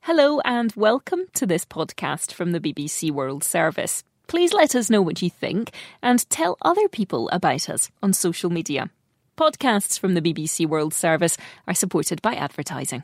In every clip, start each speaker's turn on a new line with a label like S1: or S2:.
S1: Hello and welcome to this podcast from the BBC World Service. Please let us know what you think and tell other people about us on social media. Podcasts from the BBC World Service are supported by advertising.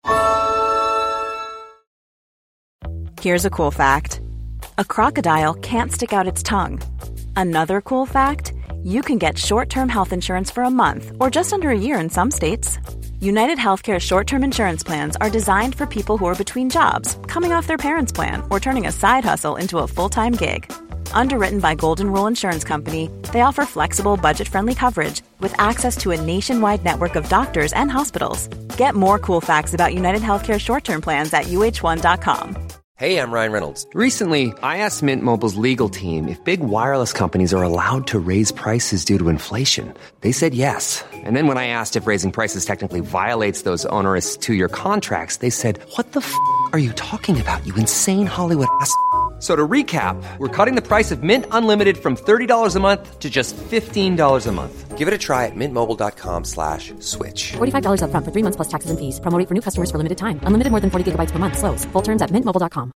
S2: Here's a cool fact. A crocodile can't stick out its tongue. Another cool fact, you can get short-term health insurance for a month or just under a year in some states. United Healthcare short-term insurance plans are designed for people who are between jobs, coming off their parents' plan, or turning a side hustle into a full-time gig. Underwritten by Golden Rule Insurance Company, they offer flexible, budget-friendly coverage with access to a nationwide network of doctors and hospitals. Get more cool facts about United Healthcare short-term plans at uh1.com.
S3: Hey, I'm Ryan Reynolds. Recently, I asked Mint Mobile's legal team if big wireless companies are allowed to raise prices due to inflation. They said yes. And then when I asked if raising prices technically violates those onerous two-year contracts, they said, "What the f*** are you talking about, you insane Hollywood ass?" So to recap, we're cutting the price of Mint Unlimited from $30 a month to just $15 a month. Give it a try at mintmobile.com/switch.
S4: $45 up front for 3 months plus taxes and fees. Promo rate for new customers for limited time. Unlimited more than 40 gigabytes per month. Slows full terms at mintmobile.com.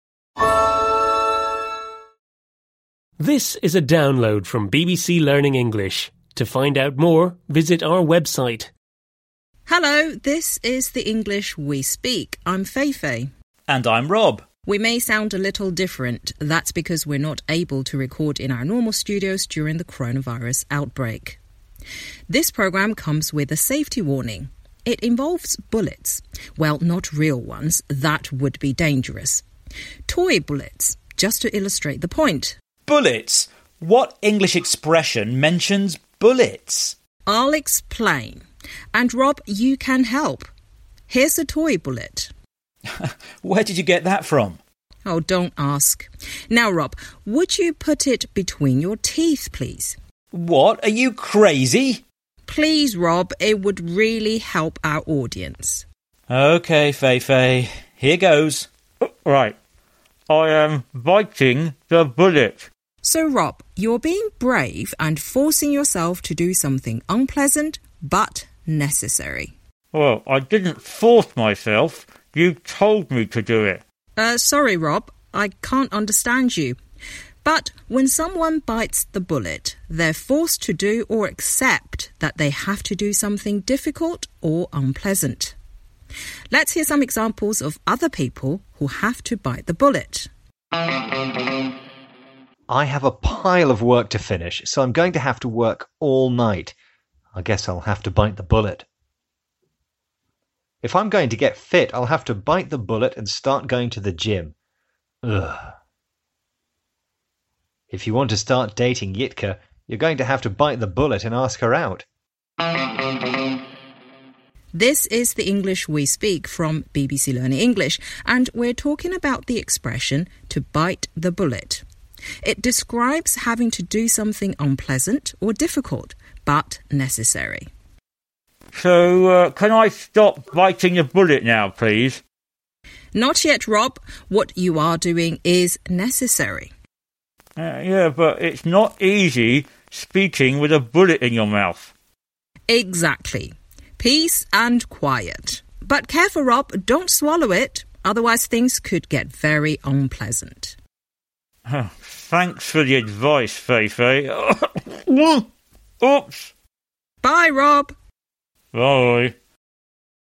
S5: This is a download from BBC Learning English. To find out more, visit our website.
S6: Hello, this is the English we speak. I'm Feifei.
S7: And I'm Rob.
S6: We may sound a little different. That's because we're not able to record in our normal studios during the coronavirus outbreak. This programme comes with a safety warning. It involves bullets. Well, not real ones. That would be dangerous. Toy bullets, just to illustrate the point.
S7: Bullets? What English expression mentions bullets?
S6: I'll explain. And Rob, you can help. Here's a toy bullet.
S7: Where did you get that from?
S6: Oh, don't ask. Now, Rob, would you put it between your teeth, please?
S7: What? Are you crazy?
S6: Please, Rob, it would really help our audience.
S7: OK, Feifei. Here goes.
S8: Right. I am biting the bullet.
S6: So, Rob, you're being brave and forcing yourself to do something unpleasant but necessary.
S8: Well, I didn't force myself. You told me to do it.
S6: Sorry, Rob, I can't understand you. But when someone bites the bullet, they're forced to do or accept that they have to do something difficult or unpleasant. Let's hear some examples of other people who have to bite the bullet.
S9: I have a pile of work to finish, so I'm going to have to work all night. I guess I'll have to bite the bullet. If I'm going to get fit, I'll have to bite the bullet and start going to the gym. Ugh. If you want to start dating Yitka, you're going to have to bite the bullet and ask her out.
S6: This is the English we speak from BBC Learning English, and we're talking about the expression to bite the bullet. It describes having to do something unpleasant or difficult, but necessary.
S8: So, can I stop biting the bullet now, please?
S6: Not yet, Rob. What you are doing is necessary.
S8: Yeah, but it's not easy speaking with a bullet in your mouth.
S6: Exactly. Peace and quiet. But careful, Rob, don't swallow it. Otherwise things could get very unpleasant.
S8: Thanks for the advice, Feifei. Oops.
S6: Bye, Rob.
S8: Bye.